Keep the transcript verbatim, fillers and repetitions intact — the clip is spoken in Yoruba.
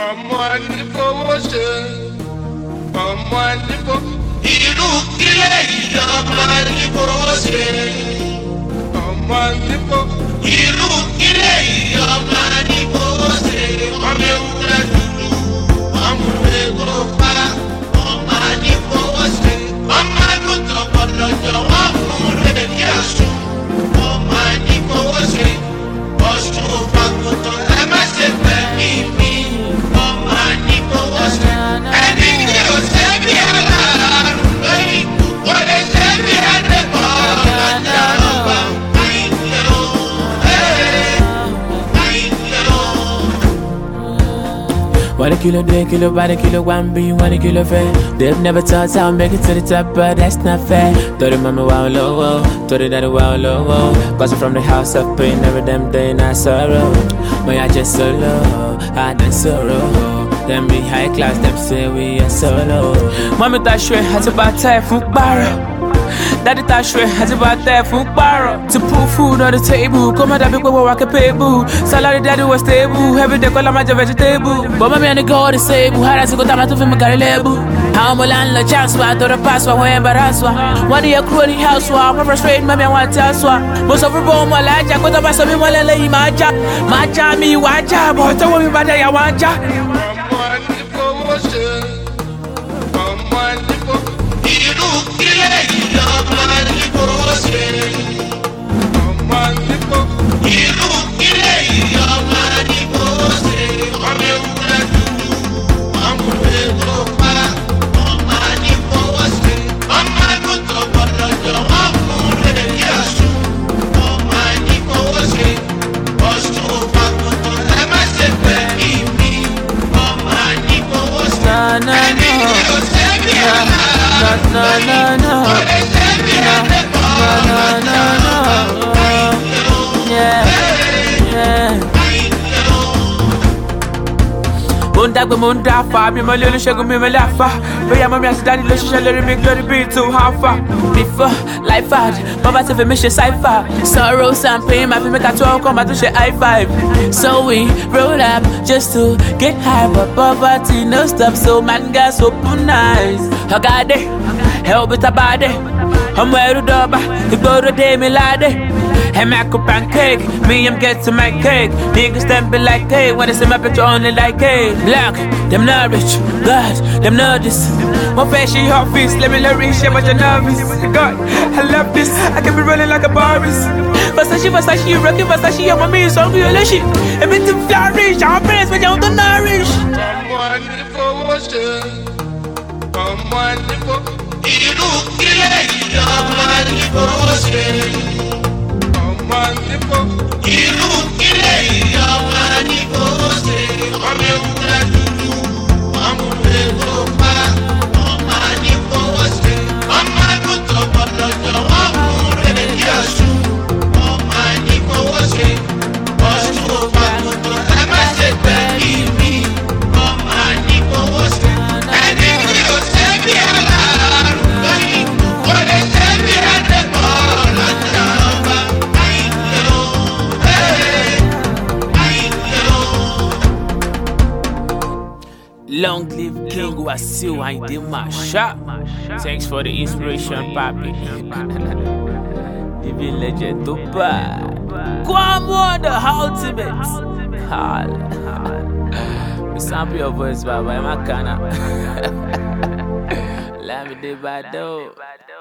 ọmọ ní fowó ṣe ọmọ ní fowó. Irú kílẹ̀ yìí ọmọ ní fowó ṣe ọmọ ní fowó. Irú kílẹ̀ yìí ọmọ ní fowó ṣe ọmọ ewúrẹ́ dúdú ọmọ ewúrẹ́ pa ọmọ ní fowó ṣe ọmọ àgùntàn gbọdọ̀jọ̀ wọ́n fún rẹ̀ ní àṣù ọmọ ní fowó ṣe ọ̀ṣun òfàgùntàn ẹ má ṣe fẹ́ mi mi ọmọ ní fowó ṣe ẹni tí ò ṣe bí aláàrùn lóyún wọ́n lè ṣe bí adébọ̀ ọ̀làjà ọba àyìnlẹ̀ o àyìnlẹ̀ o. One kilo, two kilo, one kilo, one B, one kilo fair. They've never thought I'll make it to the top, but that's not fair. Thought it mama wow low, thought it daddy wow low. Cause I'm from the house of pain, every damn day and I sorrow. My I just solo, I done sorrow. Them be high class, them say we are solo. Mommy that shit has about time for barrel. Daddy that shit has about time for barrel. To put food on the table, come out that big boy walk a payable. Salary daddy was stable, every day call my vegetable. But mommy and the girl the same, how does it go down to film a carry label? How am I landlord chance one, to the pass one, when embarrass one. One day a crony house one, I'm frustrated, mommy I want to tell one. Most of the bone my life, I got up as something while I lay my job. My job, me, one job, but tell me about that, I want job. Irú kílẹ̀ yìí ọmọ ní fowó ṣe ọmọ ní fowó. Irú kílẹ̀ yìí ọmọ ní fowó ṣe ọmọ ewúrẹ́ dúdú ọmọ ewúrẹ́ pa ọmọ ní fowó ṣe ọmọ àgùntàn gbọdọ̀jọ̀ wọ́n fún rẹ̀ ní àṣù ọmọ ní fowó ṣe ọ̀ṣun òfàgùntàn ẹ má ṣe fẹ́ mi mi ọmọ ní fowó ṣe ẹni tí ò ṣe bí aláàrùn. No, no, no, no, no, no, no, no, yeah, yeah. Mundagbe mundafa, mi mo lulu shegu mi mo lafa. Beya mami asi daddy lo shisha lori mi glory be too how far. Before life hard, mama tell me she cipher. Sorrows and pain, my make a talk come to she high five. So we roll up just to get high, but poverty no stop. So man got so nice. I got it, help it about it. I'm where to doba, the go to day me lade. And make a pancake, me I'm get to my cake. Niggas them be like hey, when they see my picture only like hey. Black, them not rich, God, them not this. My face she hot face, let me let reach but you're nervous. God, I love this, I can be running like a Boris. Versace, Versace, rockin' Versace, I'm a me, so real as shit. And me to flourish, I'm friends, but you don't nourish. Ọmọ ní fowó ṣe ọmọ ní fowó. Irú kílẹ̀ yìí ọmọ ní fowó ṣe ọmọ ní fowó. Irú kílẹ̀ yìí ọmọ ní fowó ṣe ọmọ ewúrẹ́ dúdú ọmọ ewúrẹ́ pa ọmọ ní fowó ṣe ọmọ àgùntàn gbọdọ̀jọ̀ wọ́n fún rẹ̀ ní àṣù ọmọ ní fowó ṣe ọ̀ṣun òfàgùntàn ẹ má ṣe fẹ́ mi mi ọmọ ní fowó ṣe ẹni tí ò ṣe bí aláàrùn lóyún wọ́n lè ṣe bí adébọ̀ ọ̀làjà ọba àyìnlẹ̀ o àyìnlẹ̀ o. Long live King Wasiu Ayinde Marshal. Thanks for the inspiration, papi. The legend to bad. Kwamo the ultimate. We sample your voice, Baba. I'm a canna. Let me do bad though.